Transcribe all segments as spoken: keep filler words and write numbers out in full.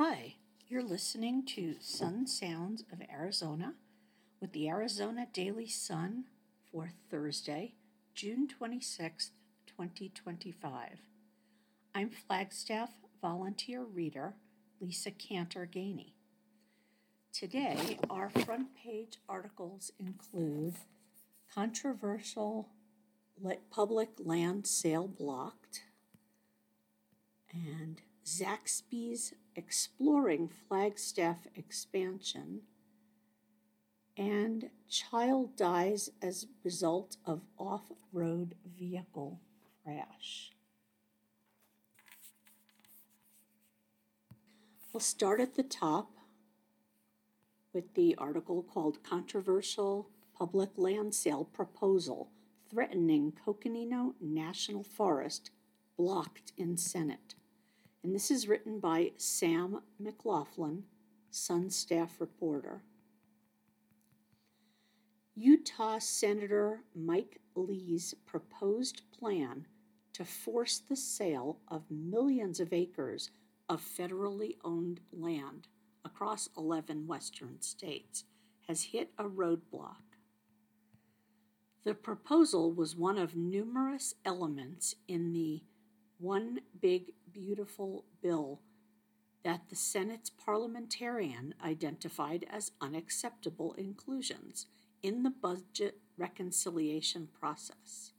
Hi, you're listening to Sun Sounds of Arizona with the Arizona Daily Sun for Thursday, June twenty-sixth, twenty twenty-five. I'm Flagstaff volunteer reader Lisa Cantor-Gainey. Today, our front page articles include controversial public land sale blocked and Zaxby's exploring Flagstaff expansion, and child dies as a result of off-road vehicle crash. We'll start at the top with the article called Controversial Public Land Sale Proposal Threatening Coconino National Forest Blocked in Senate. And this is written by Sam McLaughlin, Sun staff reporter. Utah Senator Mike Lee's proposed plan to force the sale of millions of acres of federally owned land across eleven western states has hit a roadblock. The proposal was one of numerous elements in the One Big Beautiful Bill that the Senate's parliamentarian identified as unacceptable inclusions in the budget reconciliation process.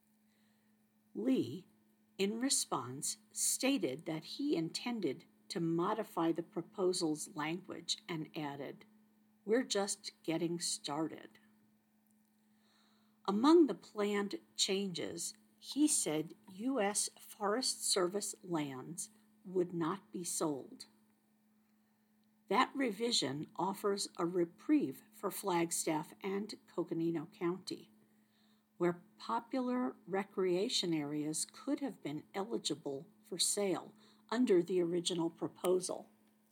Lee, in response, stated that he intended to modify the proposal's language and added, "We're just getting started." Among the planned changes, he said U S Forest Service lands would not be sold. That revision offers a reprieve for Flagstaff and Coconino County, where popular recreation areas could have been eligible for sale under the original proposal.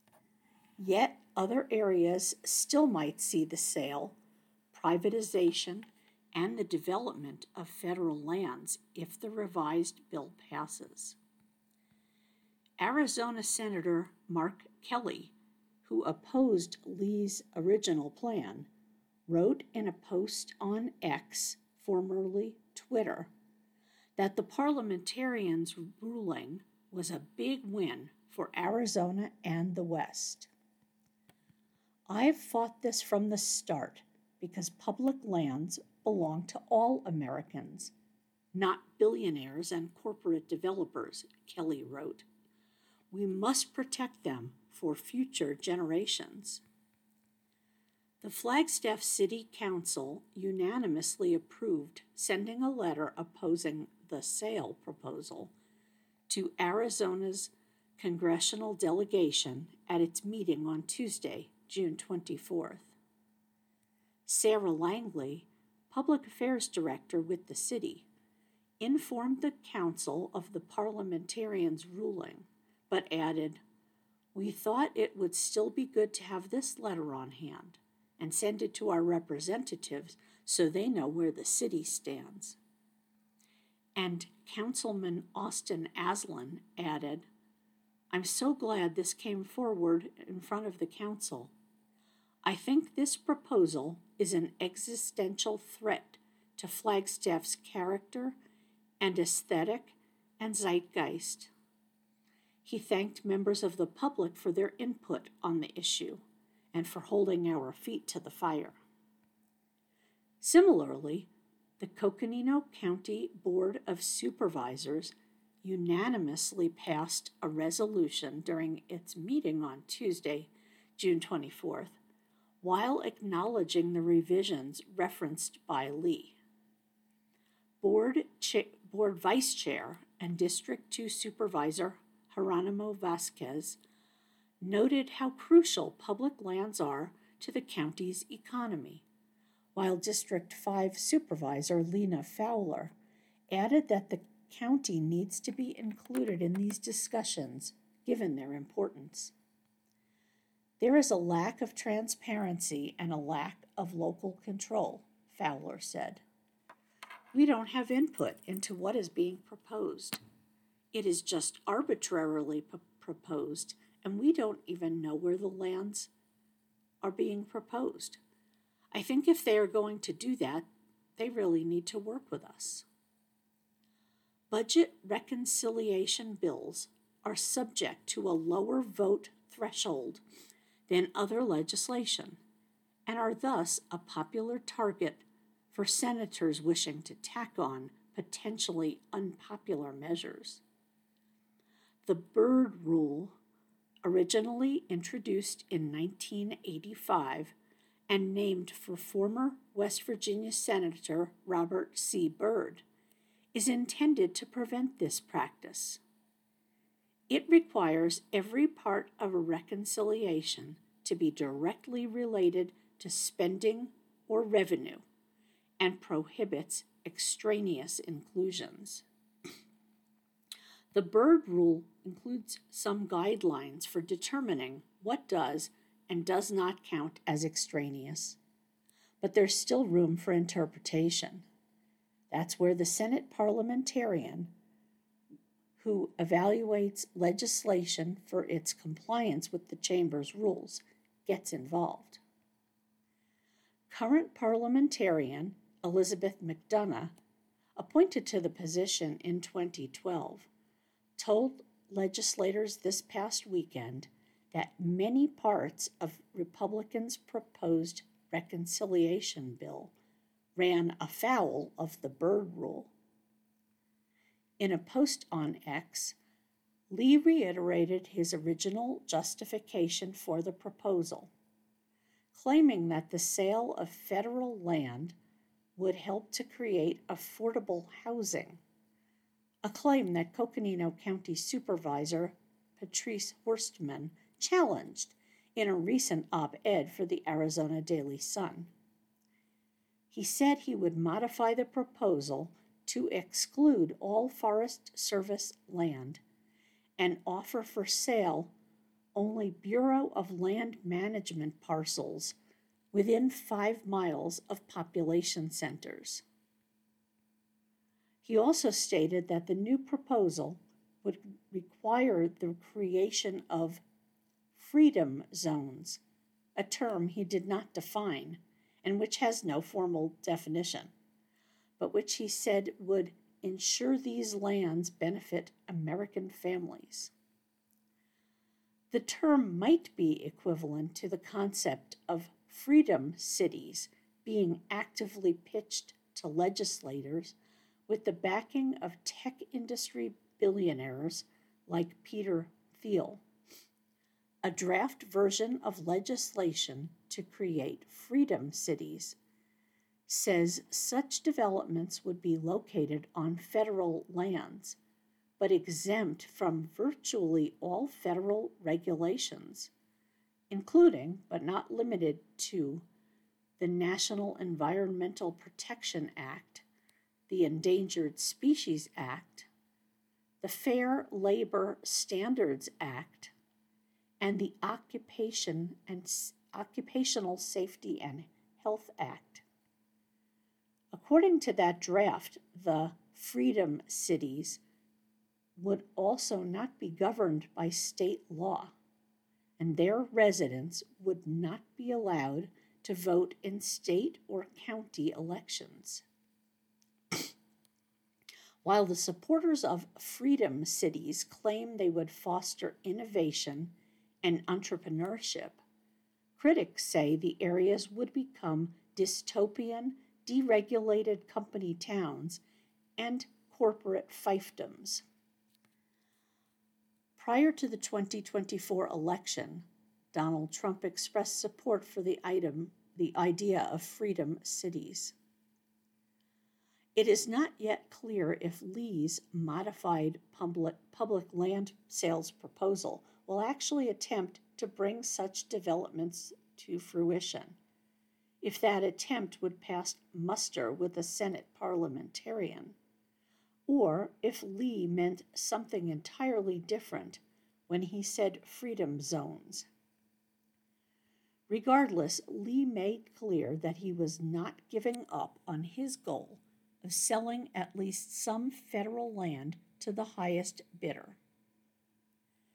Yet other areas still might see the sale, privatization, and the development of federal lands if the revised bill passes. Arizona Senator Mark Kelly, who opposed Lee's original plan, wrote in a post on X, formerly Twitter, that the parliamentarians' ruling was a big win for Arizona and the West. "I've fought this from the start because public lands belong to all Americans, not billionaires and corporate developers," Kelly wrote. "We must protect them for future generations." The Flagstaff City Council unanimously approved sending a letter opposing the sale proposal to Arizona's congressional delegation at its meeting on Tuesday, June twenty-fourth. Sarah Langley, Public Affairs Director with the city, informed the council of the parliamentarians' ruling, but added, "We thought it would still be good to have this letter on hand and send it to our representatives so they know where the city stands." And Councilman Austin Aslin added, "I'm so glad this came forward in front of the council. I think this proposal is an existential threat to Flagstaff's character and aesthetic and zeitgeist." He thanked members of the public for their input on the issue and for holding our feet to the fire. Similarly, the Coconino County Board of Supervisors unanimously passed a resolution during its meeting on Tuesday, June twenty-fourth, while acknowledging the revisions referenced by Lee. Board, cha- Board Vice Chair and District two Supervisor Geronimo Vasquez noted how crucial public lands are to the county's economy, while District five Supervisor Lena Fowler added that the county needs to be included in these discussions given their importance. "There is a lack of transparency and a lack of local control," Fowler said. "We don't have input into what is being proposed. It is just arbitrarily p- proposed and we don't even know where the lands are being proposed. I think if they are going to do that, they really need to work with us. Budget reconciliation bills are subject to a lower vote threshold than other legislation and are thus a popular target for senators wishing to tack on potentially unpopular measures. The Byrd Rule, originally introduced in nineteen eighty-five and named for former West Virginia Senator Robert C. Byrd, is intended to prevent this practice. It requires every part of a reconciliation to be directly related to spending or revenue and prohibits extraneous inclusions. The Byrd Rule includes some guidelines for determining what does and does not count as extraneous, but there's still room for interpretation. That's where the Senate parliamentarian who evaluates legislation for its compliance with the Chamber's rules gets involved. Current parliamentarian Elizabeth McDonough, appointed to the position in twenty twelve, told legislators this past weekend that many parts of Republicans' proposed reconciliation bill ran afoul of the Byrd Rule. In a post on X, Lee reiterated his original justification for the proposal, claiming that the sale of federal land would help to create affordable housing, a claim that Coconino County Supervisor Patrice Horstman challenged in a recent op-ed for the Arizona Daily Sun. He said he would modify the proposal to exclude all Forest Service land and offer for sale only Bureau of Land Management parcels within five miles of population centers. He also stated that the new proposal would require the creation of freedom zones, a term he did not define and which has no formal definition, but which he said would ensure these lands benefit American families. The term might be equivalent to the concept of freedom cities being actively pitched to legislators with the backing of tech industry billionaires like Peter Thiel. A draft version of legislation to create freedom cities says such developments would be located on federal lands, but exempt from virtually all federal regulations, including, but not limited to, the National Environmental Protection Act, the Endangered Species Act, the Fair Labor Standards Act, and the Occupation and Occupational Safety and Health Act. According to that draft, the freedom cities would also not be governed by state law, and their residents would not be allowed to vote in state or county elections. While the supporters of freedom cities claim they would foster innovation and entrepreneurship, critics say the areas would become dystopian, deregulated company towns and corporate fiefdoms. Prior to the twenty twenty-four election, Donald Trump expressed support for the item, the idea of freedom cities. It is not yet clear if Lee's modified public, public land sales proposal will actually attempt to bring such developments to fruition, if that attempt would pass muster with the Senate parliamentarian, or if Lee meant something entirely different when he said freedom zones. Regardless, Lee made clear that he was not giving up on his goal of selling at least some federal land to the highest bidder.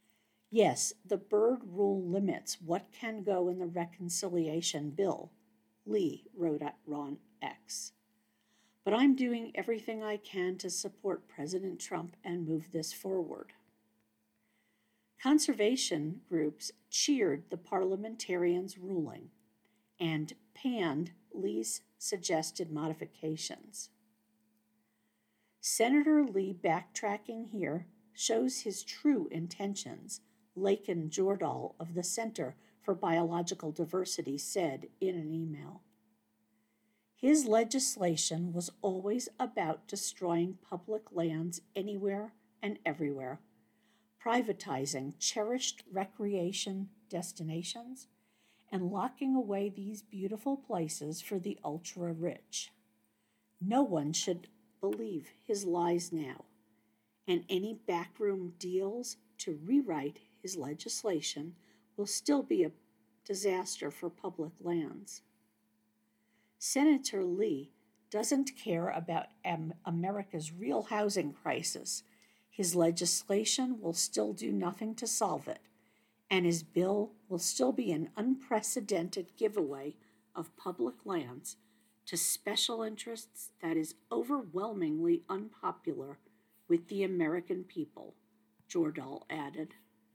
Yes, the Byrd Rule limits what can go in the reconciliation bill, Lee wrote at Ron X. But I'm doing everything I can to support President Trump and move this forward. Conservation groups cheered the parliamentarians' ruling and panned Lee's suggested modifications. Senator Lee backtracking here shows his true intentions, Lakin Jordahl of the Center for Biological Diversity said in an email. His legislation was always about destroying public lands anywhere and everywhere, privatizing cherished recreation destinations, and locking away these beautiful places for the ultra-rich. No one should believe his lies now, and any backroom deals to rewrite his legislation will still be a disaster for public lands. Senator Lee doesn't care about Am- America's real housing crisis. His legislation will still do nothing to solve it, and his bill will still be an unprecedented giveaway of public lands to special interests that is overwhelmingly unpopular with the American people, Jordahl added.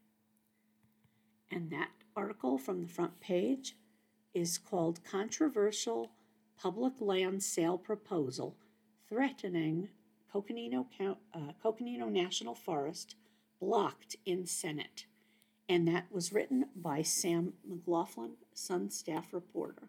And that article from the front page is called Controversial Public Land Sale Proposal Threatening Coconino, Count, uh, Coconino National Forest Blocked in Senate. And that was written by Sam McLaughlin, Sun staff reporter.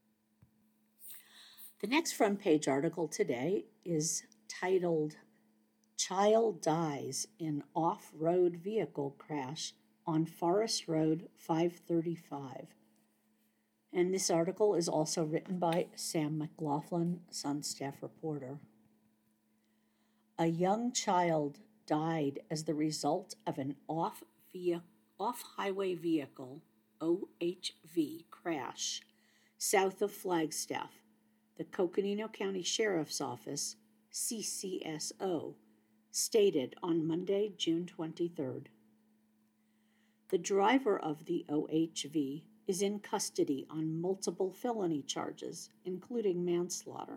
The next front page article today is titled Child Dies in Off-Road Vehicle Crash on Forest Road five thirty-five. And this article is also written by Sam McLaughlin, Sun staff reporter. A young child died as the result of an off vehicle off-highway vehicle, O H V, crash south of Flagstaff, the Coconino County Sheriff's Office, C C S O, stated on Monday, June twenty-third. The driver of the O H V is in custody on multiple felony charges, including manslaughter.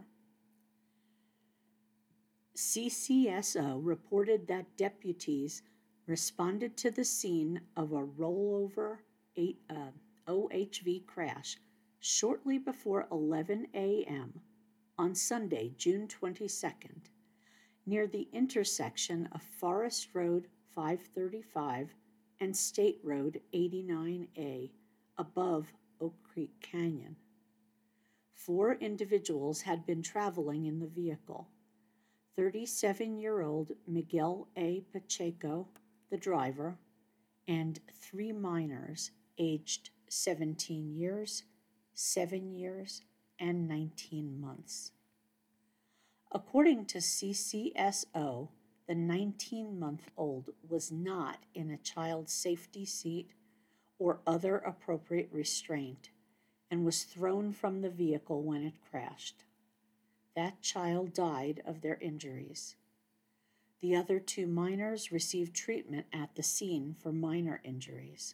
C C S O reported that deputies responded to the scene of a rollover eight, uh, O H V crash shortly before eleven a.m. on Sunday, June twenty-second, near the intersection of Forest Road five thirty-five and State Road eighty-nine A, above Oak Creek Canyon. Four individuals had been traveling in the vehicle. thirty-seven-year-old Miguel A. Pacheco, the driver, and three minors aged seventeen years, seven years, and nineteen months. According to C C S O, the nineteen-month-old was not in a child safety seat or other appropriate restraint and was thrown from the vehicle when it crashed. That child died of their injuries. The other two minors received treatment at the scene for minor injuries.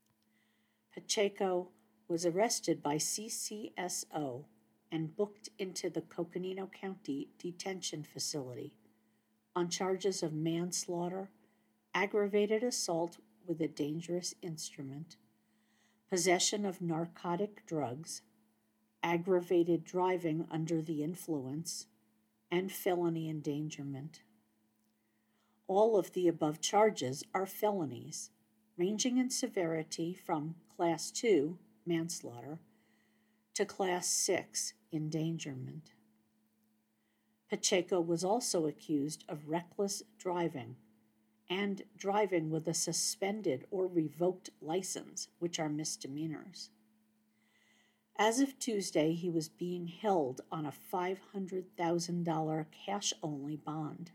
Pacheco was arrested by C C S O and booked into the Coconino County Detention Facility on charges of manslaughter, aggravated assault with a dangerous instrument, possession of narcotic drugs, aggravated driving under the influence, and felony endangerment. All of the above charges are felonies, ranging in severity from Class two, manslaughter, to Class six, endangerment. Pacheco was also accused of reckless driving and driving with a suspended or revoked license, which are misdemeanors. As of Tuesday, he was being held on a five hundred thousand dollars cash-only bond.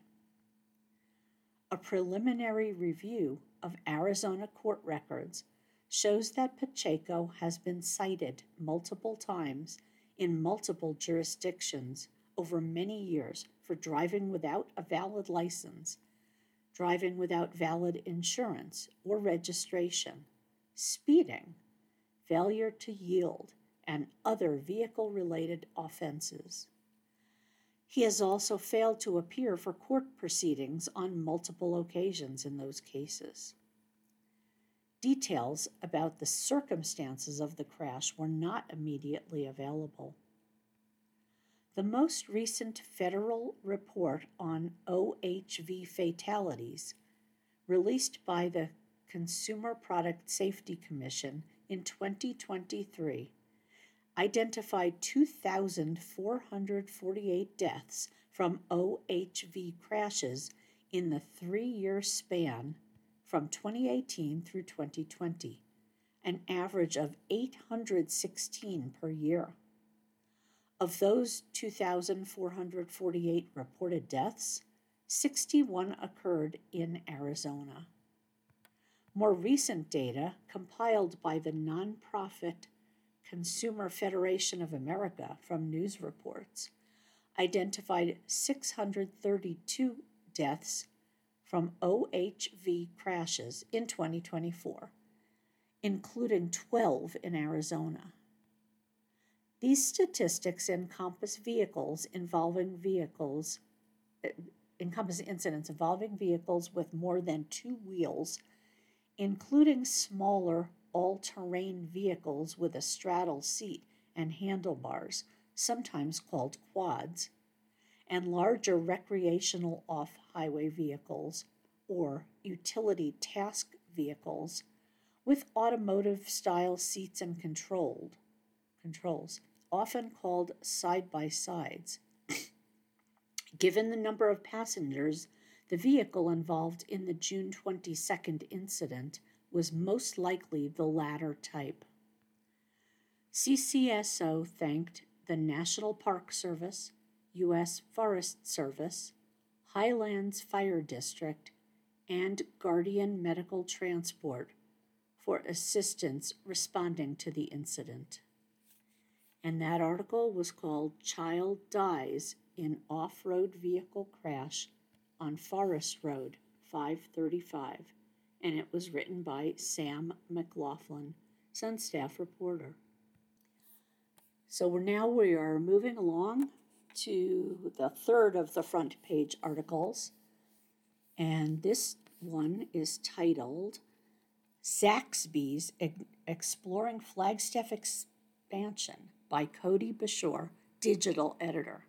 A preliminary review of Arizona court records shows that Pacheco has been cited multiple times in multiple jurisdictions over many years for driving without a valid license, driving without valid insurance or registration, speeding, failure to yield, and other vehicle-related offenses. He has also failed to appear for court proceedings on multiple occasions in those cases. Details about the circumstances of the crash were not immediately available. The most recent federal report on O H V fatalities, released by the Consumer Product Safety Commission in twenty twenty-three, identified two thousand four hundred forty-eight deaths from O H V crashes in the three-year span from twenty eighteen through twenty twenty, an average of eight hundred sixteen per year. Of those two thousand four hundred forty-eight reported deaths, sixty-one occurred in Arizona. More recent data, compiled by the nonprofit Consumer Federation of America from news reports, identified six hundred thirty-two deaths from O H V crashes in twenty twenty-four, including twelve in Arizona. These statistics encompass vehicles involving vehicles, encompass incidents involving vehicles with more than two wheels, including smaller all-terrain vehicles with a straddle seat and handlebars, sometimes called quads, and larger recreational off-highway vehicles or utility task vehicles with automotive-style seats and controlled controls, often called side-by-sides. Given the number of passengers, the vehicle involved in the June twenty-second incident was most likely the latter type. C C S O thanked the National Park Service, U S Forest Service, Highlands Fire District, and Guardian Medical Transport for assistance responding to the incident. And that article was called Child Dies in Off-Road Vehicle Crash on Forest Road, five thirty-five, and it was written by Sam McLaughlin, Sun staff reporter. So we're now we are moving along to the third of the front page articles, and this one is titled Zaxby's Exploring Flagstaff Expansion by Cody Bashore, digital editor.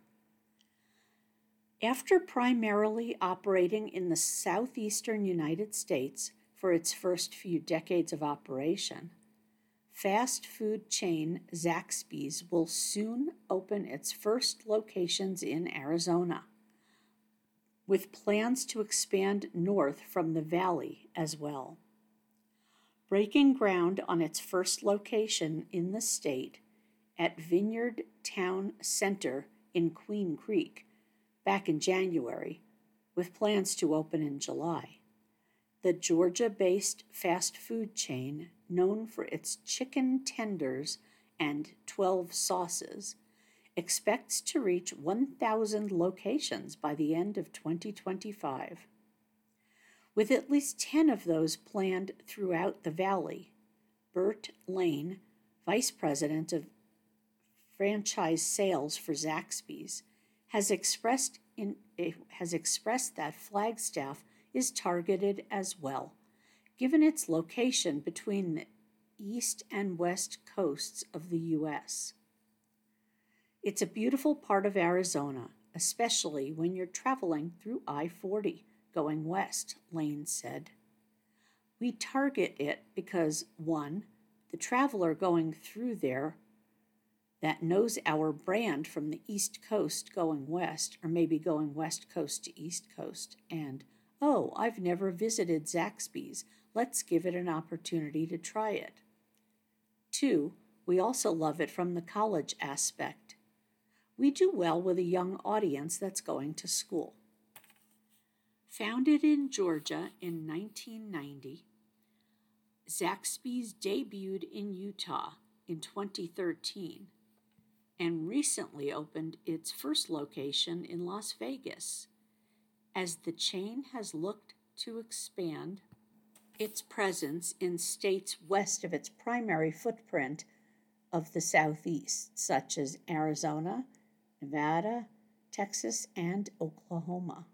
After primarily operating in the southeastern United States for its first few decades of operation, fast food chain Zaxby's will soon open its first locations in Arizona, with plans to expand north from the valley as well. Breaking ground on its first location in the state at Vineyard Town Center in Queen Creek back in January, with plans to open in July, the Georgia-based fast food chain, known for its chicken tenders and twelve sauces, expects to reach one thousand locations by the end of twenty twenty-five. With at least ten of those planned throughout the valley, Bert Lane, vice president of franchise sales for Zaxby's, has expressed in has expressed that Flagstaff is targeted as well, given its location between the east and west coasts of the U S. It's a beautiful part of Arizona, especially when you're traveling through I forty going west, Lane said. We target it because, one, the traveler going through there that knows our brand from the East Coast going west, or maybe going West Coast to East Coast, and, oh, I've never visited Zaxby's, let's give it an opportunity to try it. Two, we also love it from the college aspect. We do well with a young audience that's going to school. Founded in Georgia in nineteen ninety, Zaxby's debuted in Utah in twenty thirteen and recently opened its first location in Las Vegas. As the chain has looked to expand its presence in states west of its primary footprint of the Southeast, such as Arizona, Nevada, Texas, and Oklahoma.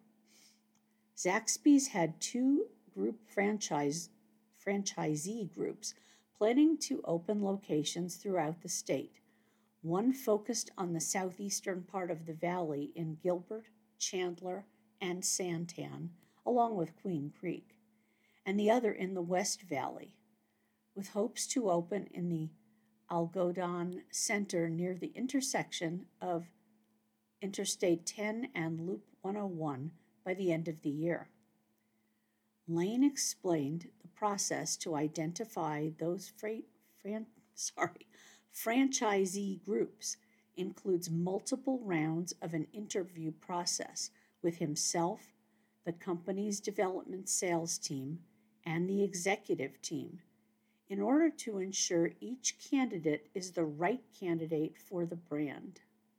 Zaxby's had two group franchise franchisee groups planning to open locations throughout the state. One focused on the southeastern part of the valley in Gilbert, Chandler, and Santan, along with Queen Creek, and the other in the West Valley, with hopes to open in the Algodon Center near the intersection of Interstate ten and Loop one oh one by the end of the year. Lane explained the process to identify those fra- fran- sorry, franchisee groups includes multiple rounds of an interview process with himself, the company's development sales team, and the executive team in order to ensure each candidate is the right candidate for the brand.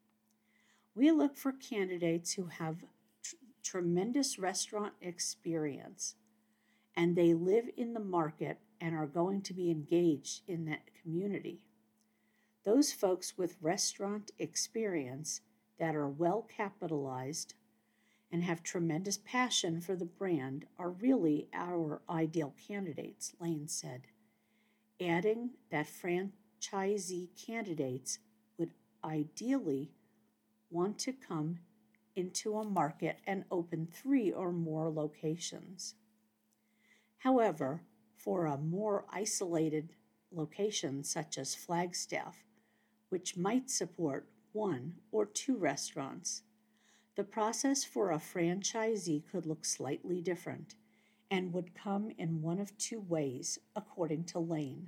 We look for candidates who have tr- tremendous restaurant experience and they live in the market and are going to be engaged in that community. Those folks with restaurant experience that are well capitalized and have tremendous passion for the brand are really our ideal candidates, Lane said, adding that franchisee candidates would ideally want to come into a market and open three or more locations. However, for a more isolated location such as Flagstaff, which might support one or two restaurants, the process for a franchisee could look slightly different and would come in one of two ways, according to Lane.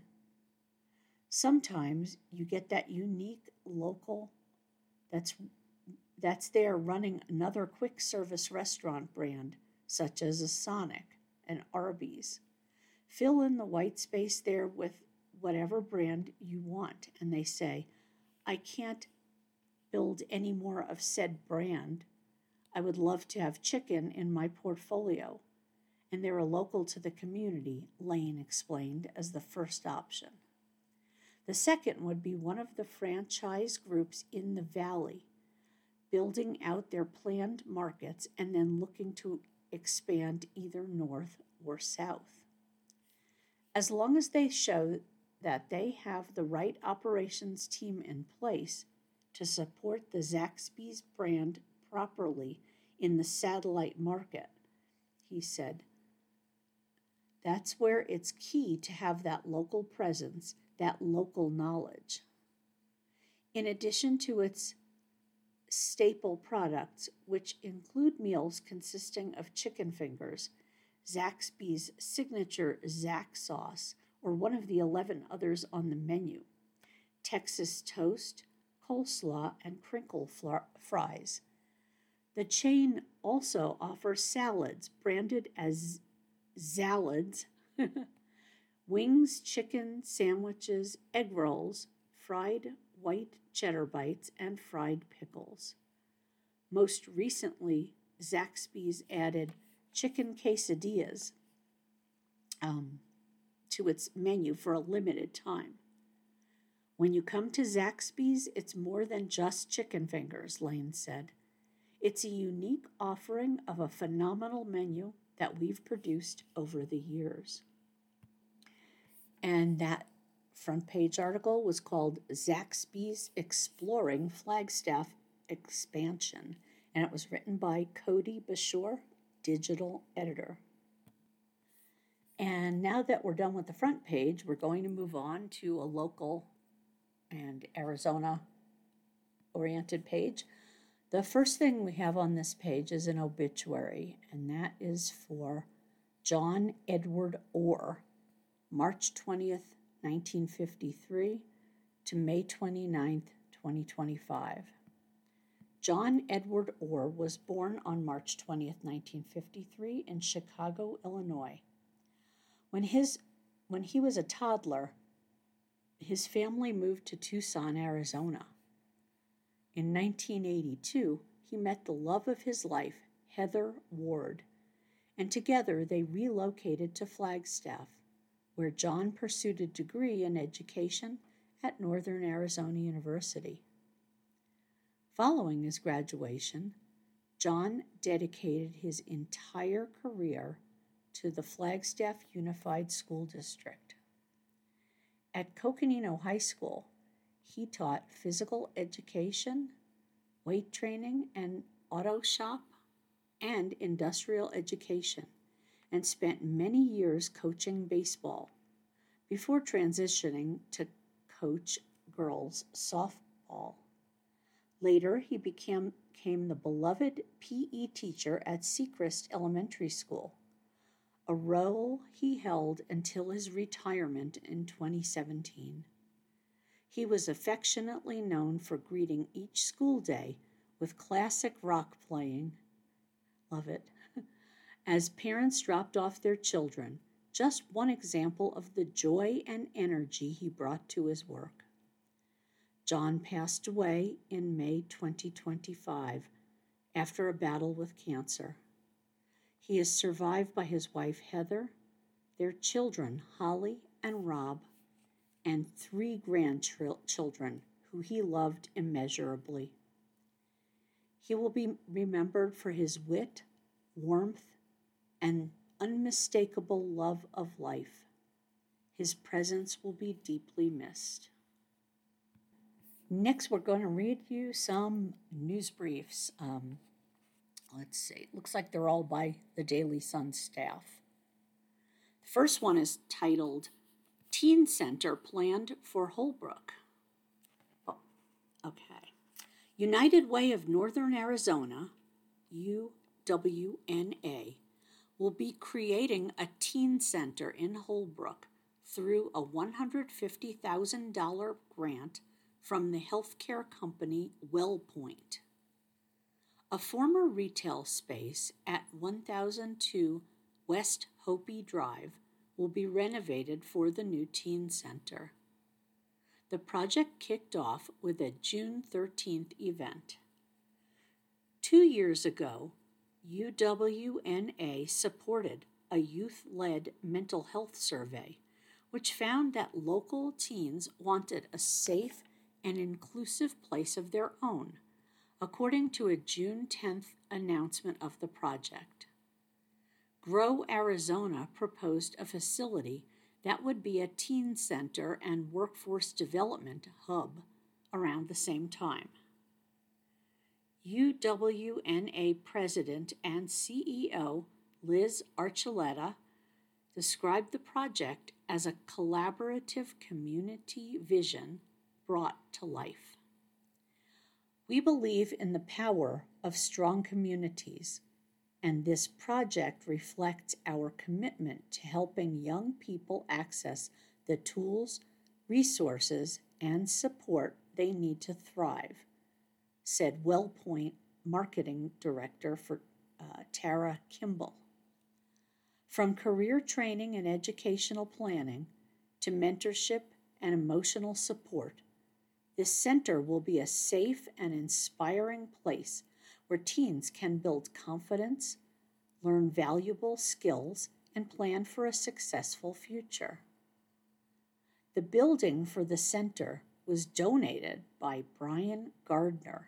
Sometimes you get that unique local that's that's there running another quick service restaurant brand, such as a Sonic, and Arby's. Fill in the white space there with whatever brand you want, and they say, I can't build any more of said brand. I would love to have chicken in my portfolio, and they're local to the community, Lane explained as the first option. The second would be one of the franchise groups in the valley, building out their planned markets and then looking to expand either north or south. As long as they show that they have the right operations team in place to support the Zaxby's brand properly in the satellite market, he said. That's where it's key to have that local presence, that local knowledge. In addition to its staple products, which include meals consisting of chicken fingers, Zaxby's signature Zax sauce, or one of the eleven others on the menu, Texas toast, coleslaw, and crinkle fl- fries. The chain also offers salads branded as Zalads, wings, chicken, sandwiches, egg rolls, fried white cheddar bites, and fried pickles. Most recently, Zaxby's added chicken quesadillas um, to its menu for a limited time. When you come to Zaxby's, it's more than just chicken fingers, Lane said. It's a unique offering of a phenomenal menu that we've produced over the years. And that front page article was called Zaxby's Exploring Flagstaff Expansion, and it was written by Cody Bashore, digital editor. And now that we're done with the front page, we're going to move on to a local and Arizona-oriented page. The first thing we have on this page is an obituary, and that is for John Edward Orr, March twentieth, nineteen fifty-three to May twenty-ninth, twenty twenty-five. John Edward Orr was born on March twentieth, nineteen fifty-three in Chicago, Illinois. When his when he was a toddler, his family moved to Tucson, Arizona. In nineteen eighty-two, he met the love of his life, Heather Ward, and together they relocated to Flagstaff, where John pursued a degree in education at Northern Arizona University. Following his graduation, John dedicated his entire career to the Flagstaff Unified School District. At Coconino High School, he taught physical education, weight training and auto shop, and industrial education, and spent many years coaching baseball before transitioning to coach girls softball. Later, he became, became the beloved P E teacher at Sechrist Elementary School, a role he held until his retirement in twenty seventeen. He was affectionately known for greeting each school day with classic rock playing, love it, as parents dropped off their children, just one example of the joy and energy he brought to his work. John passed away in May twenty twenty-five after a battle with cancer. He is survived by his wife Heather, their children Holly and Rob, and three grandchildren who he loved immeasurably. He will be remembered for his wit, warmth, and unmistakable love of life. His presence will be deeply missed. Next, we're going to read you some news briefs. Um, let's see, it looks like they're all by the Daily Sun staff. The first one is titled, Teen Center Planned for Holbrook. Oh, okay. United Way of Northern Arizona, U W N A, will be creating a teen center in Holbrook through a one hundred fifty thousand dollars grant from the healthcare company WellPoint. A former retail space at one thousand two West Hopi Drive will be renovated for the new teen center. The project kicked off with a June thirteenth event. Two years ago, U W N A supported a youth-led mental health survey, which found that local teens wanted a safe and inclusive place of their own, according to a June tenth announcement of the project. Grow Arizona proposed a facility that would be a teen center and workforce development hub around the same time. U W N A President and C E O Liz Archuleta described the project as a collaborative community vision brought to life. We believe in the power of strong communities, and this project reflects our commitment to helping young people access the tools, resources, and support they need to thrive, said WellPoint Marketing Director for uh, Tara Kimball. From career training and educational planning to mentorship and emotional support, this center will be a safe and inspiring place where teens can build confidence, learn valuable skills, and plan for a successful future. The building for the center was donated by Brian Gardner.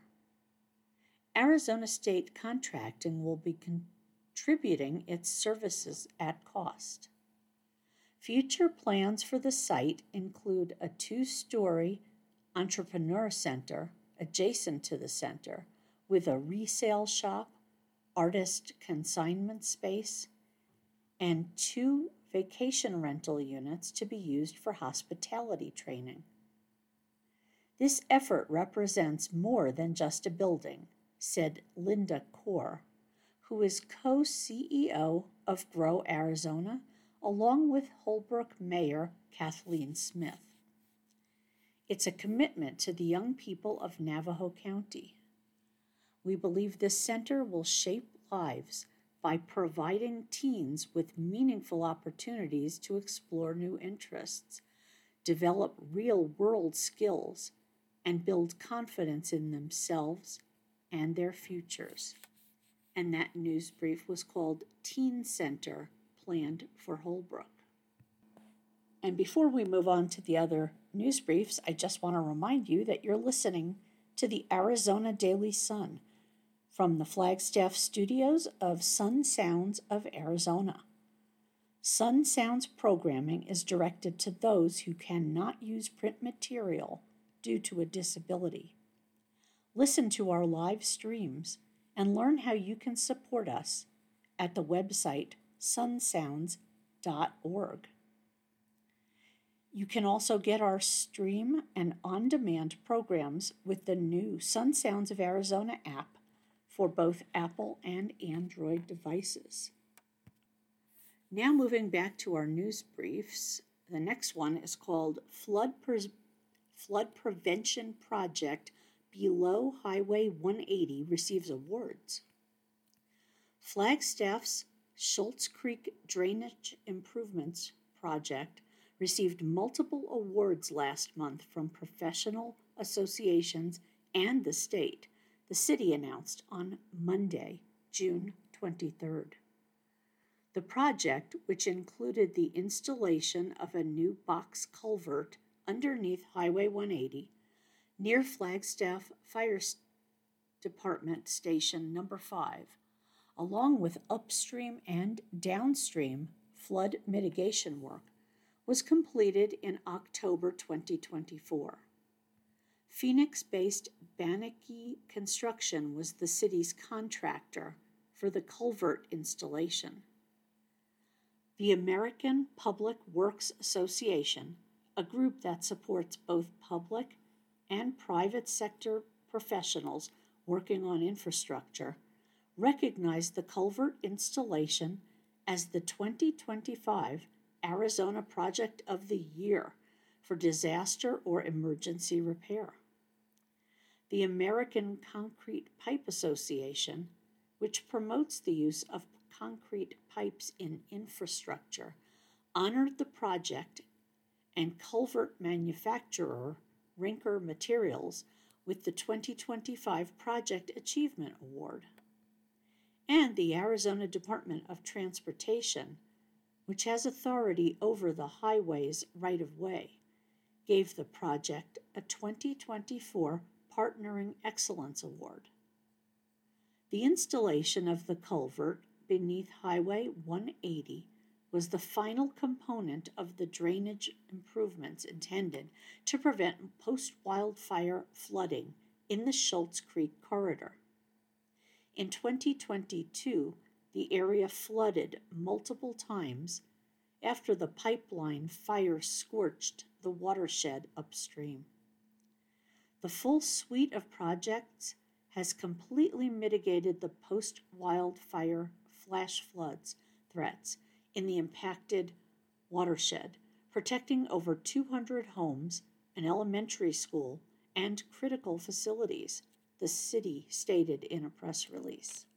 Arizona State Contracting will be contributing its services at cost. Future plans for the site include a two-story entrepreneur center adjacent to the center with a resale shop, artist consignment space, and two vacation rental units to be used for hospitality training. This effort represents more than just a building, said Linda Kaur, who is co-C E O of Grow Arizona, along with Holbrook Mayor Kathleen Smith. It's a commitment to the young people of Navajo County. We believe this center will shape lives by providing teens with meaningful opportunities to explore new interests, develop real-world skills, and build confidence in themselves and their futures. and that news brief was called Teen Center Planned for Holbrook. And before we move on to the other news briefs, I just want to remind you that you're listening to the Arizona Daily Sun from the Flagstaff studios of Sun Sounds of Arizona. Sun Sounds programming is directed to those who cannot use print material due to a disability. Listen to our live streams and learn how you can support us at the website sun sounds dot org. You can also get our stream and on-demand programs with the new Sun Sounds of Arizona app for both Apple and Android devices. Now moving back to our news briefs, the next one is called Flood, Pre- Flood Prevention Project Below Highway one eighty receives awards. Flagstaff's Schultz Creek Drainage Improvements Project received multiple awards last month from professional associations and the state, the city announced on Monday, June twenty-third. The project, which included the installation of a new box culvert underneath Highway one eighty near Flagstaff Fire Department Station Number five, along with upstream and downstream flood mitigation work, was completed in October twenty twenty-four. Phoenix-based Baneke Construction was the city's contractor for the culvert installation. The American Public Works Association, a group that supports both public and private sector professionals working on infrastructure, recognized the culvert installation as the twenty twenty-five Arizona Project of the Year for disaster or emergency repair. The American Concrete Pipe Association, which promotes the use of concrete pipes in infrastructure, honored the project, and culvert manufacturer Rinker Materials with the twenty twenty-five Project Achievement Award. And the Arizona Department of Transportation, which has authority over the highway's right-of-way, gave the project a twenty twenty-four Partnering Excellence Award. The installation of the culvert beneath Highway one eighty was the final component of the drainage improvements intended to prevent post-wildfire flooding in the Schultz Creek corridor. In twenty twenty-two, the area flooded multiple times after the pipeline fire scorched the watershed upstream. The full suite of projects has completely mitigated the post-wildfire flash floods threats in the impacted watershed, protecting over two hundred homes, an elementary school, and critical facilities, the city stated in a press release.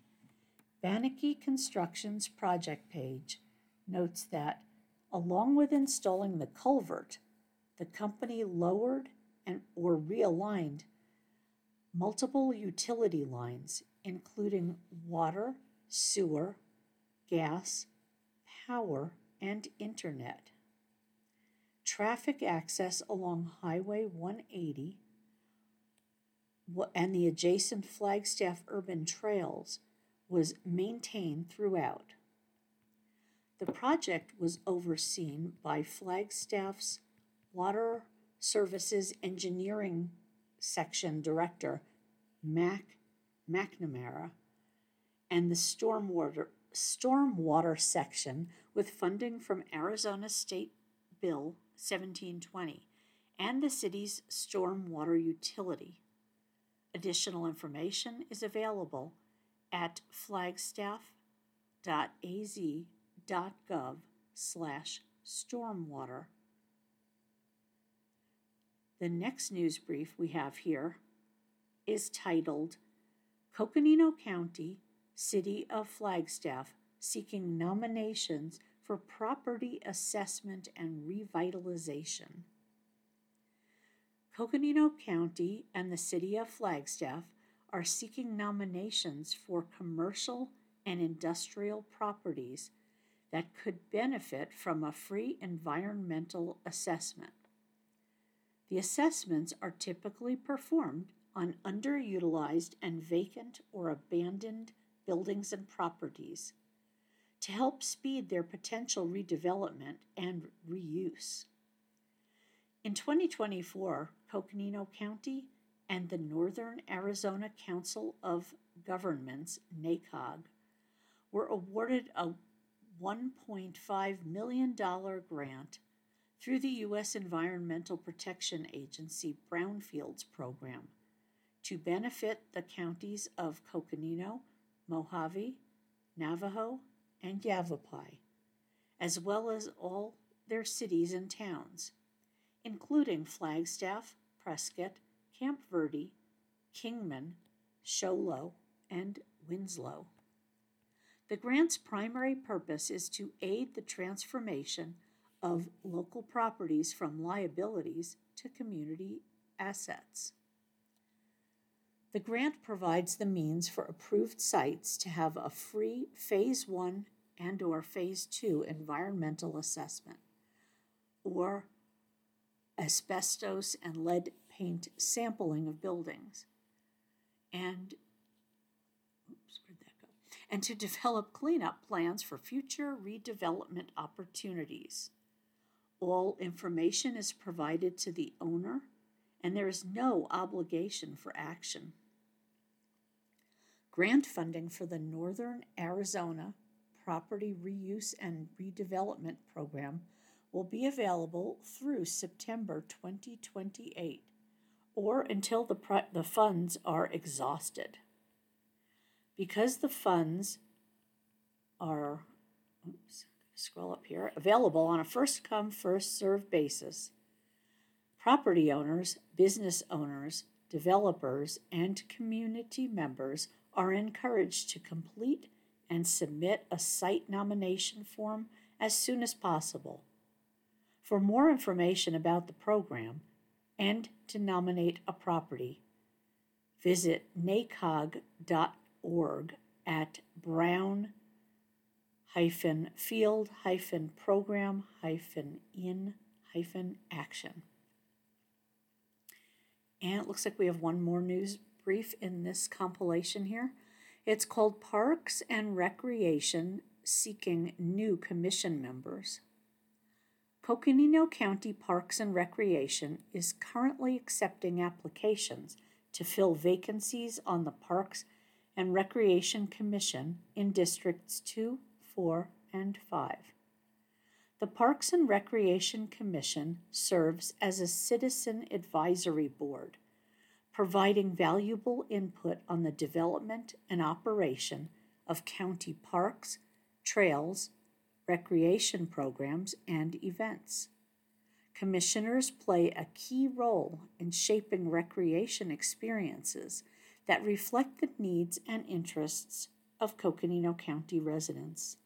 Baneke Construction's project page notes that, along with installing the culvert, the company lowered and or realigned multiple utility lines, including water, sewer, gas, power, and internet. Traffic access along Highway one eighty and the adjacent Flagstaff urban trails was maintained throughout. The project was overseen by Flagstaff's Water Services Engineering Section Director, Mac McNamara, and the Stormwater, Stormwater Section with funding from Arizona State Bill seventeen twenty and the city's stormwater utility. Additional information is available at flagstaff.az.gov slash stormwater. The next news brief we have here is titled Coconino County, City of Flagstaff Seeking Nominations for Property Assessment and Revitalization. Coconino County and the City of Flagstaff are seeking nominations for commercial and industrial properties that could benefit from a free environmental assessment. The assessments are typically performed on underutilized and vacant or abandoned buildings and properties to help speed their potential redevelopment and reuse. In twenty twenty-four, Coconino County and the Northern Arizona Council of Governments, NACOG, were awarded a one point five million dollars grant through the U S Environmental Protection Agency Brownfields Program to benefit the counties of Coconino, Mojave, Navajo, and Yavapai, as well as all their cities and towns, including Flagstaff, Prescott, Camp Verde, Kingman, Show Low, and Winslow. The grant's primary purpose is to aid the transformation of local properties from liabilities to community assets. The grant provides the means for approved sites to have a free Phase one and or Phase two environmental assessment, or asbestos and lead paint sampling of buildings, and oops, where'd that go? And to develop cleanup plans for future redevelopment opportunities. All information is provided to the owner, and there is no obligation for action. Grant funding for the Northern Arizona Property Reuse and Redevelopment Program will be available through September twenty twenty-eight, or until the, pro- the funds are exhausted. Because the funds are, oops, scroll up here, available on a first-come, first-served basis, property owners, business owners, developers, and community members are encouraged to complete and submit a site nomination form as soon as possible. For more information about the program and to nominate a property, visit nacog dot org at brown hyphen field hyphen program hyphen in hyphen action. And it looks like we have one more news brief in this compilation here. It's called Parks and Recreation Seeking New Commission Members. Coconino County Parks and Recreation is currently accepting applications to fill vacancies on the Parks and Recreation Commission in Districts two, four, and five. The Parks and Recreation Commission serves as a citizen advisory board, providing valuable input on the development and operation of county parks, trails, recreation programs, and events. Commissioners play a key role in shaping recreation experiences that reflect the needs and interests of Coconino County residents.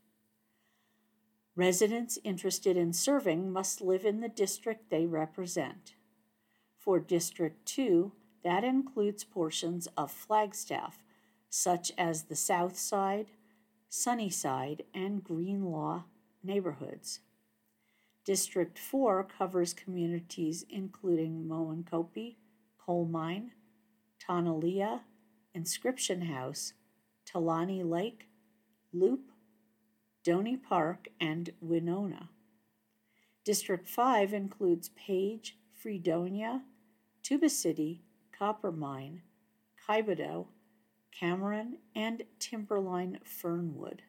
Residents interested in serving must live in the district they represent. For District two, that includes portions of Flagstaff, such as the South Side, Sunnyside, and Greenlaw neighborhoods. District four covers communities including Moenkopi, Coal Mine, Tonalea, Inscription House, Talani Lake, Loop, Doney Park, and Winona. District five includes Page, Fredonia, Tuba City, Copper Mine, Kaibodo, Cameron, and Timberline Fernwood.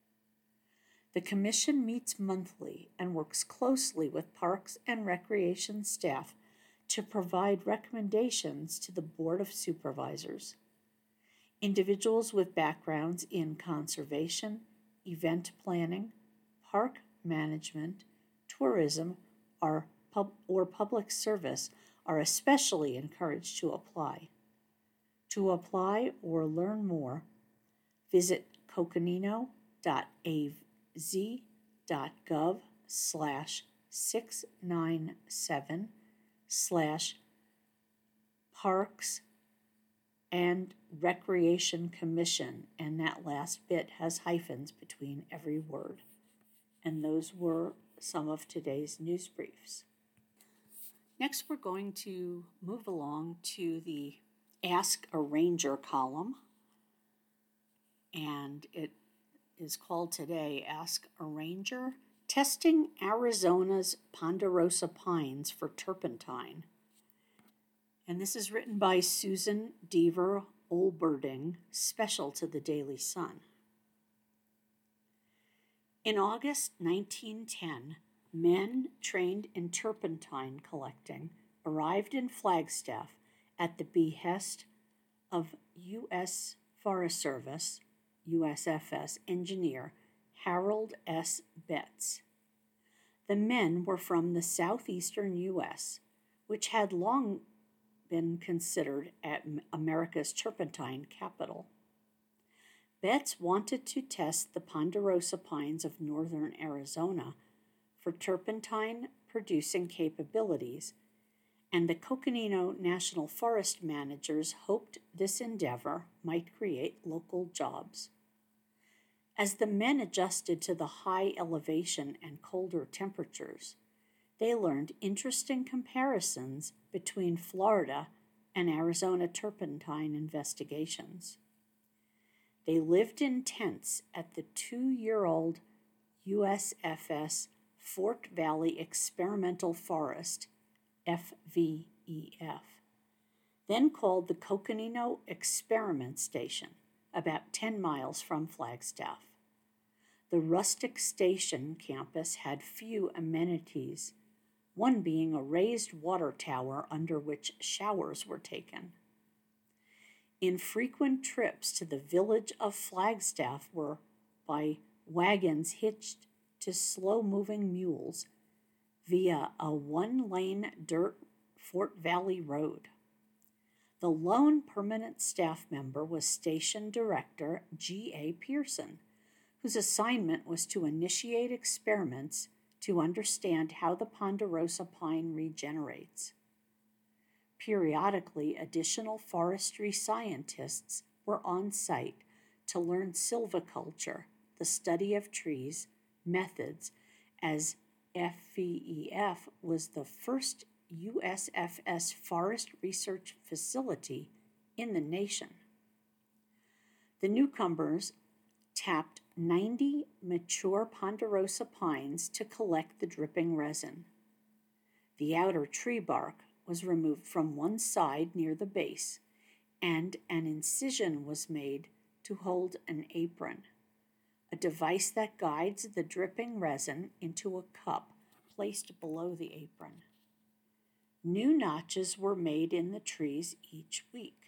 The Commission meets monthly and works closely with Parks and Recreation staff to provide recommendations to the Board of Supervisors. Individuals with backgrounds in conservation, event planning, park management, tourism, or, pub- or public service are especially encouraged to apply. To apply or learn more, visit coconino dot a z dot gov slash six nine seven slash parks and Recreation Commission, and that last bit has hyphens between every word. And those were some of today's news briefs. Next, we're going to move along to the Ask a Ranger column, and it is called today Ask a Ranger, Testing Arizona's Ponderosa Pines for Turpentine. And this is written by Susan Deaver Olberding, special to the Daily Sun. In August nineteen ten, men trained in turpentine collecting arrived in Flagstaff at the behest of U S Forest Service, U S F S, engineer Harold S. Betts. The men were from the southeastern U S, which had long been considered America's turpentine capital. Betts wanted to test the ponderosa pines of northern Arizona for turpentine-producing capabilities, and the Coconino National Forest managers hoped this endeavor might create local jobs. As the men adjusted to the high elevation and colder temperatures, they learned interesting comparisons between Florida and Arizona turpentine investigations. They lived in tents at the two-year-old U S F S Fort Valley Experimental Forest, F V E F, then called the Coconino Experiment Station, about ten miles from Flagstaff. The rustic station campus had few amenities, one being a raised water tower under which showers were taken. Infrequent trips to the village of Flagstaff were by wagons hitched to slow-moving mules via a one-lane dirt Fort Valley road. The lone permanent staff member was Station Director G A Pearson, whose assignment was to initiate experiments to understand how the ponderosa pine regenerates. Periodically, additional forestry scientists were on site to learn silviculture, the study of trees, methods, as F V E F was the first U S F S forest research facility in the nation. The newcomers tapped ninety mature ponderosa pines to collect the dripping resin. The outer tree bark was removed from one side near the base, and an incision was made to hold an apron, a device that guides the dripping resin into a cup placed below the apron. New notches were made in the trees each week.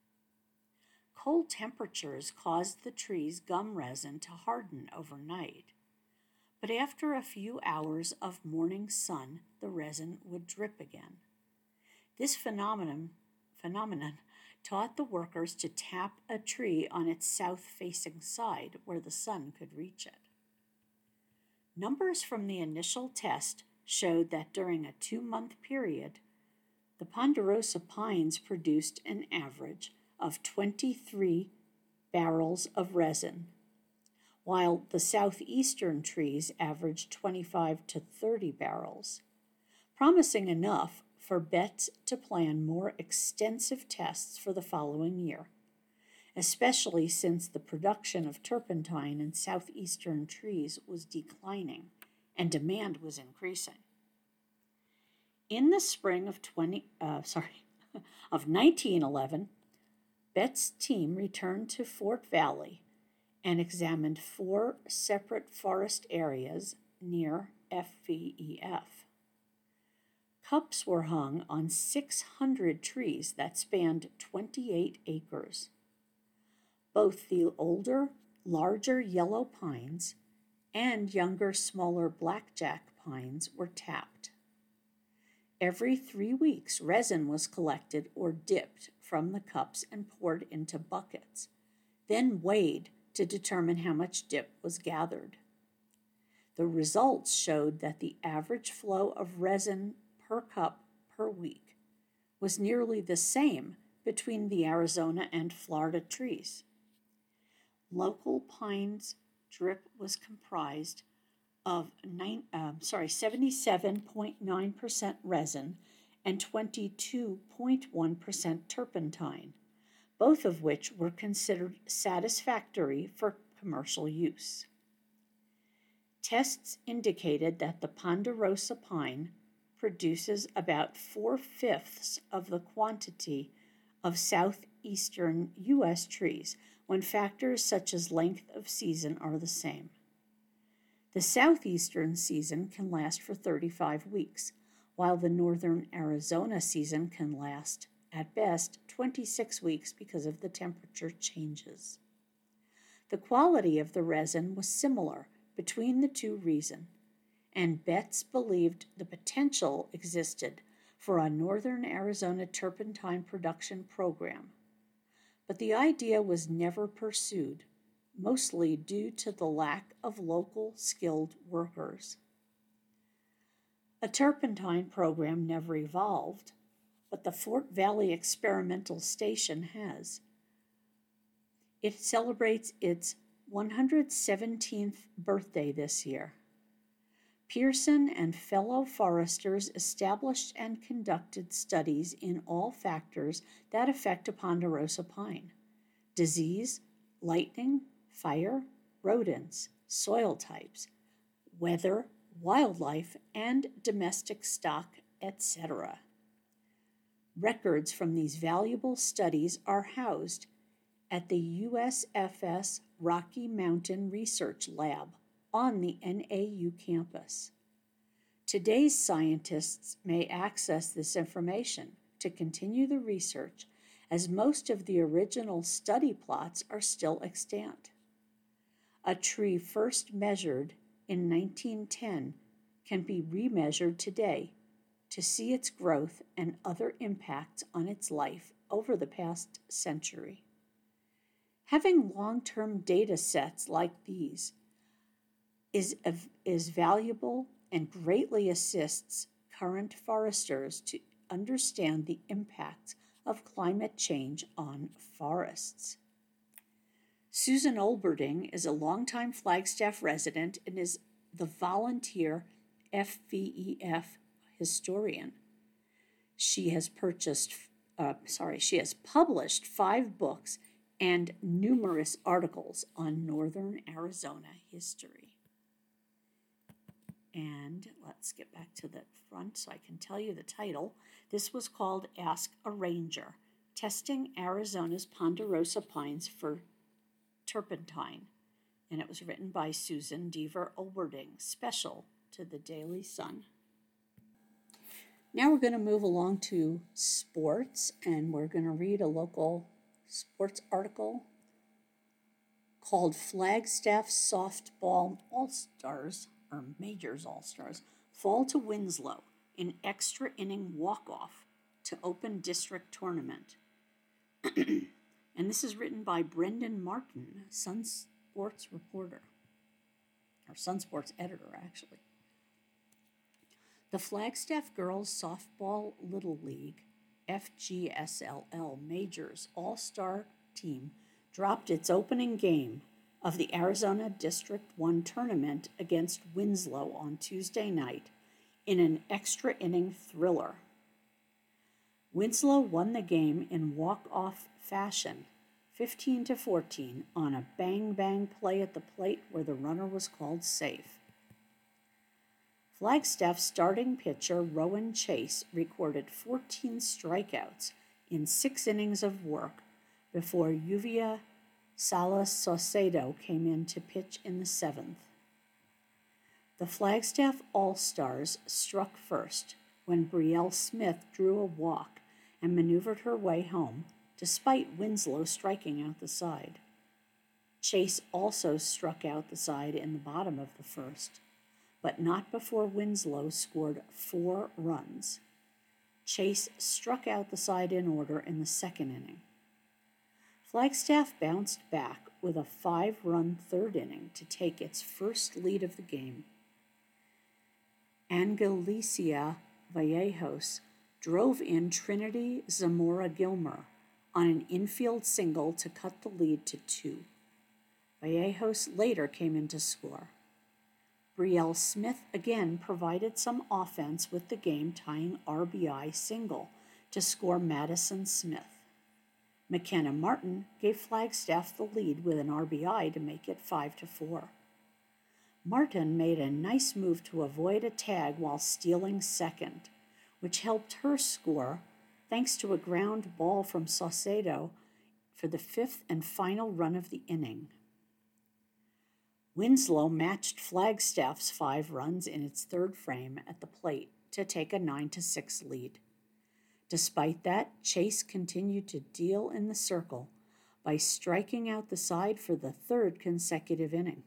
Cold temperatures caused the tree's gum resin to harden overnight, but after a few hours of morning sun, the resin would drip again. This phenomenon, phenomenon taught the workers to tap a tree on its south-facing side where the sun could reach it. Numbers from the initial test showed that during a two-month period, the ponderosa pines produced an average of twenty-three barrels of resin, while the southeastern trees averaged twenty-five to thirty barrels, promising enough for Betts to plan more extensive tests for the following year, especially since the production of turpentine in southeastern trees was declining and demand was increasing. In the spring of twenty, uh, sorry, of nineteen eleven, Betts' team returned to Fort Valley and examined four separate forest areas near F V E F. Cups were hung on six hundred trees that spanned twenty-eight acres. Both the older, larger yellow pines and younger, smaller blackjack pines were tapped. Every three weeks, resin was collected or dipped from the cups and poured into buckets, then weighed to determine how much dip was gathered. The results showed that the average flow of resin per cup per week was nearly the same between the Arizona and Florida trees. Local pines drip was comprised of nine, um, sorry, seventy-seven point nine percent resin and twenty-two point one percent turpentine, both of which were considered satisfactory for commercial use. Tests indicated that the ponderosa pine produces about four-fifths of the quantity of southeastern U S trees when factors such as length of season are the same. The southeastern season can last for thirty-five weeks, while the northern Arizona season can last, at best, twenty-six weeks because of the temperature changes. The quality of the resin was similar between the two regions, and Betts believed the potential existed for a northern Arizona turpentine production program. But the idea was never pursued, mostly due to the lack of local skilled workers. A turpentine program never evolved, but the Fort Valley Experimental Station has. It celebrates its one hundred seventeenth birthday this year. Pearson and fellow foresters established and conducted studies in all factors that affect a ponderosa pine: disease, lightning, fire, rodents, soil types, weather, wildlife, and domestic stock, et cetera. Records from these valuable studies are housed at the U S F S Rocky Mountain Research Lab on the N A U campus. Today's scientists may access this information to continue the research, as most of the original study plots are still extant. A tree first measured in nineteen ten can be remeasured today to see its growth and other impacts on its life over the past century. Having long-term data sets like these is, is valuable and greatly assists current foresters to understand the impacts of climate change on forests. Susan Olberding is a longtime Flagstaff resident and is the volunteer F V E F historian. She has purchased, uh, sorry, she has published five books and numerous articles on Northern Arizona history. And let's get back to the front so I can tell you the title. This was called Ask a Ranger, Testing Arizona's Ponderosa Pines for Turpentine, and it was written by Susan Deaver Olberding, special to the Daily Sun. Now we're going to move along to sports, and we're going to read a local sports article called Flagstaff Softball All-Stars, or Majors All-Stars, fall to Winslow in extra inning walk-off to open district tournament. And this is written by Brendan Martin, Sun Sports reporter, or Sun Sports editor, actually. The Flagstaff Girls Softball Little League, F G S L L Majors All-Star team dropped its opening game of the Arizona District one tournament against Winslow on Tuesday night in an extra inning thriller. Winslow won the game in walk-off fashion, fifteen to fourteen, on a bang-bang play at the plate where the runner was called safe. Flagstaff starting pitcher Rowan Chase recorded fourteen strikeouts in six innings of work before Uvia Salas Saucedo came in to pitch in the seventh. The Flagstaff All-Stars struck first when Brielle Smith drew a walk and maneuvered her way home, despite Winslow striking out the side. Chase also struck out the side in the bottom of the first, but not before Winslow scored four runs. Chase struck out the side in order in the second inning. Flagstaff bounced back with a five-run third inning to take its first lead of the game. Angelicia Vallejos drove in Trinity Zamora Gilmer on an infield single to cut the lead to two. Vallejos later came in to score. Brielle Smith again provided some offense with the game-tying R B I single to score Madison Smith. McKenna Martin gave Flagstaff the lead with an R B I to make it five to four. Martin made a nice move to avoid a tag while stealing second, which helped her score thanks to a ground ball from Saucedo for the fifth and final run of the inning. Winslow matched Flagstaff's five runs in its third frame at the plate to take a nine to six lead. Despite that, Chase continued to deal in the circle by striking out the side for the third consecutive inning.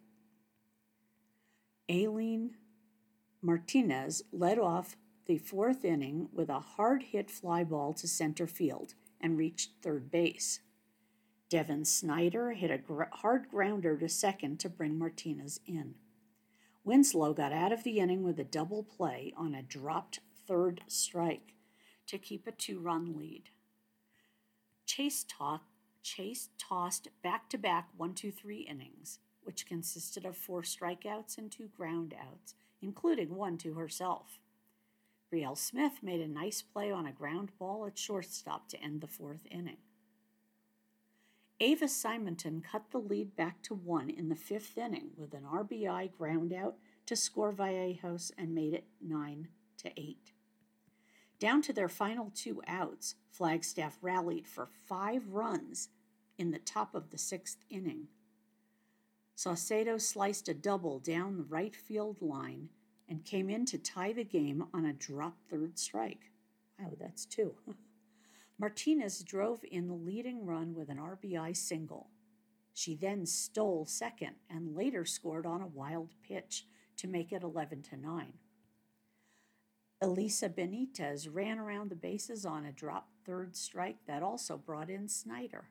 Aileen Martinez led off the fourth inning with a hard-hit fly ball to center field and reached third base. Devin Snyder hit a gr- hard grounder to second to bring Martinez in. Winslow got out of the inning with a double play on a dropped third strike to keep a two-run lead. Chase, ta- Chase tossed back-to-back one two three innings, which consisted of four strikeouts and two groundouts, including one to herself. Brielle Smith made a nice play on a ground ball at shortstop to end the fourth inning. Ava Simonton cut the lead back to one in the fifth inning with an R B I groundout to score Vallejos and made it nine to eight. Down to their final two outs, Flagstaff rallied for five runs in the top of the sixth inning. Saucedo sliced a double down the right field line and came in to tie the game on a dropped third strike. Wow, that's two. Martinez drove in the leading run with an R B I single. She then stole second and later scored on a wild pitch to make it eleven to nine. Elisa Benitez ran around the bases on a dropped third strike that also brought in Snyder.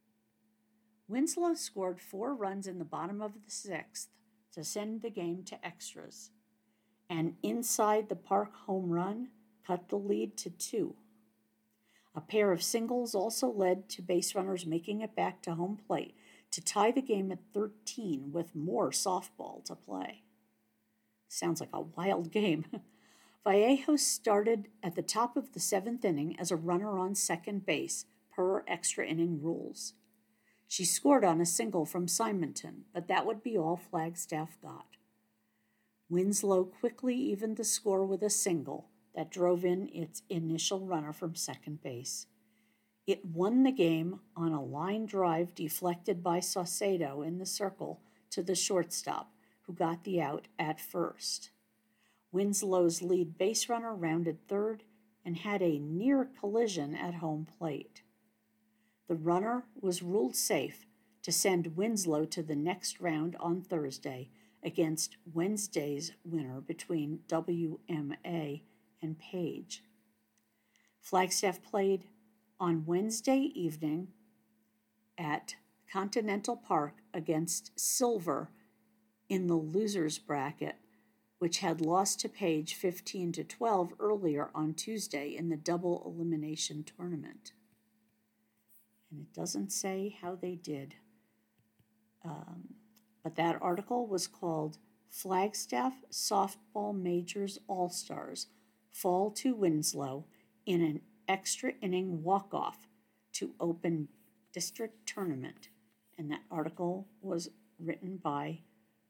Winslow scored four runs in the bottom of the sixth to send the game to extras. An inside the park home run cut the lead to two. A pair of singles also led to base runners making it back to home plate to tie the game at thirteen with more softball to play. Sounds like a wild game. Vallejos started at the top of the seventh inning as a runner on second base per extra inning rules. She scored on a single from Simonton, but that would be all Flagstaff got. Winslow quickly evened the score with a single that drove in its initial runner from second base. It won the game on a line drive deflected by Saucedo in the circle to the shortstop, who got the out at first. Winslow's lead base runner rounded third and had a near collision at home plate. The runner was ruled safe to send Winslow to the next round on Thursday against Wednesday's winner between W M A and Page. Flagstaff played on Wednesday evening at Continental Park against Silver in the losers bracket, which had lost to Page fifteen to twelve earlier on Tuesday in the double elimination tournament. And it doesn't say how they did. Um, but that article was called Flagstaff Softball Majors All-Stars Fall to Winslow in an Extra Inning Walk-Off to Open District Tournament. And that article was written by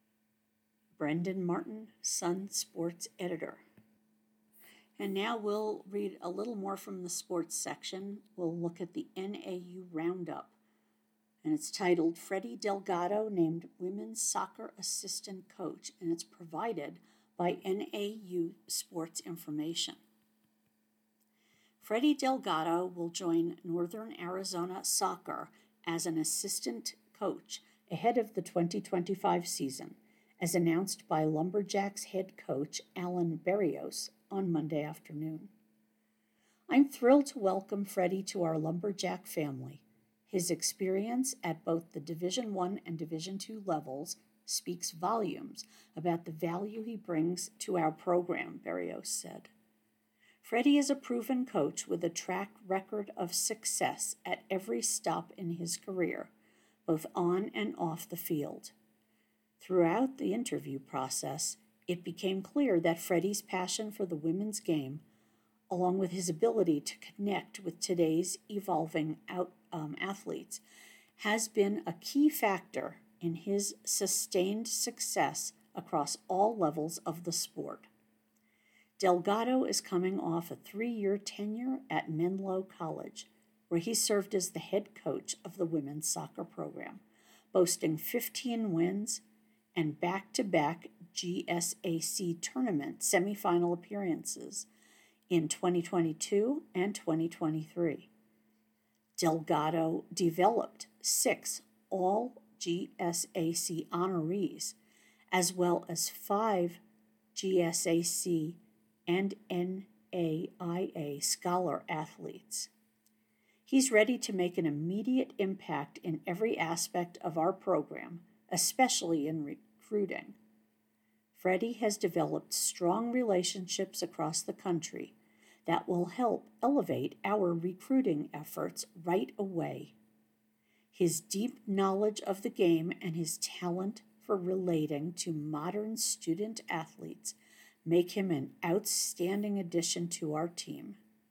Brendan Martin, Sun Sports editor. And now we'll read a little more from the sports section. We'll look at the N A U Roundup. And it's titled Freddie Delgado Named Women's Soccer Assistant Coach, and it's provided by N A U Sports Information. Freddie Delgado will join Northern Arizona Soccer as an assistant coach ahead of the twenty twenty-five season, as announced by Lumberjacks head coach Alan Berrios on Monday afternoon. I'm thrilled to welcome Freddie to our Lumberjack family. His experience at both the Division One and Division Two levels speaks volumes about the value he brings to our program, Berrios said. Freddie is a proven coach with a track record of success at every stop in his career, both on and off the field. Throughout the interview process, it became clear that Freddie's passion for the women's game, along with his ability to connect with today's evolving out, um, athletes, has been a key factor in his sustained success across all levels of the sport. Delgado is coming off a three-year tenure at Menlo College, where he served as the head coach of the women's soccer program, boasting fifteen wins and back-to-back G S A C tournament semifinal appearances in twenty twenty-two and twenty twenty-three. Delgado developed six all-G S A C honorees, as well as five G S A C and N A I A scholar athletes. He's ready to make an immediate impact in every aspect of our program, especially in recruiting. Freddie has developed strong relationships across the country that will help elevate our recruiting efforts right away. His deep knowledge of the game and his talent for relating to modern student athletes make him an outstanding addition to our team.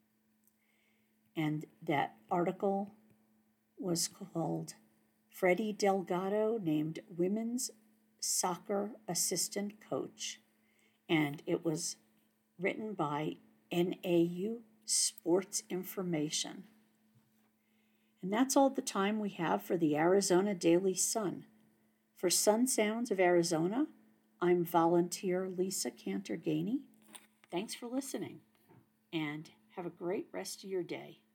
And that article was called Freddie Delgado Named Women's Soccer Assistant Coach, and it was written by N A U Sports Information. And that's all the time we have for the Arizona Daily Sun. For Sun Sounds of Arizona, I'm volunteer Lisa Cantor-Gainey. Thanks for listening, and have a great rest of your day.